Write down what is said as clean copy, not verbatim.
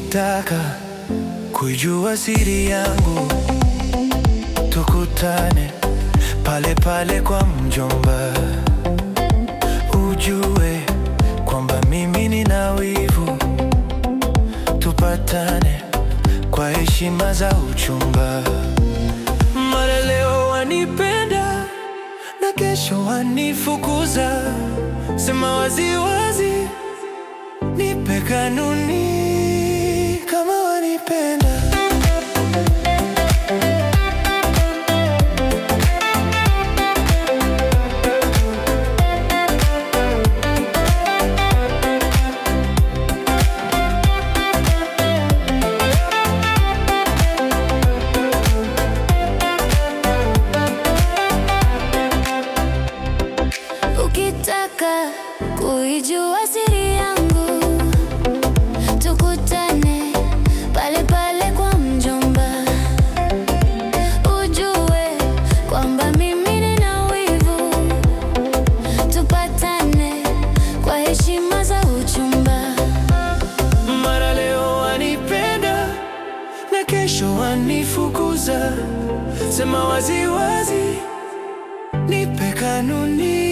Ukitaka kujua siri yangu, tukutane pale pale kwa mjomba. Ujue kwamba mimi nina wivu, tupatane kwa heshima za uchumba. Mara leo wanipenda na kesho wanifukuza. Sema wazi wazi, nipe kanuni kama wanipenda. Ukitaka kuijua siri yangu, tukutane pale pale kwa mjomba. Ujue kwamba mimi nina wivu, tupatane kwa heshima za uchumba. Mara leo wanipenda na kesho wanifukuza. Sema wazi wazi, nipe kanuni